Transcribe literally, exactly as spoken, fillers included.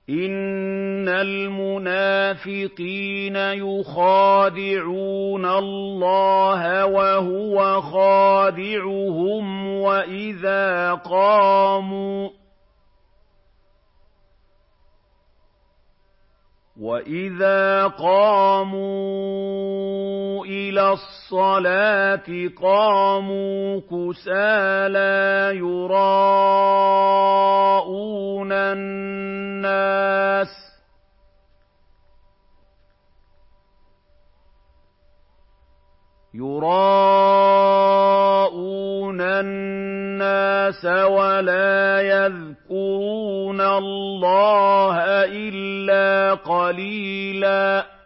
إِنَّ الْمُنَافِقِينَ يُخَادِعُونَ اللَّهَ وَهُوَ خَادِعُهُمْ وَإِذَا قَامُوا وَإِذَا قَامُوا إِلَى الصَّلَاةِ قَامُوا كُسَالَىٰ يُرَاءُونَ النَّاسَ يُرَاءُونَ النَّاسَ وَلَا يَذْكُرُونَ اللَّهَ إِلَّا قَلِيلًا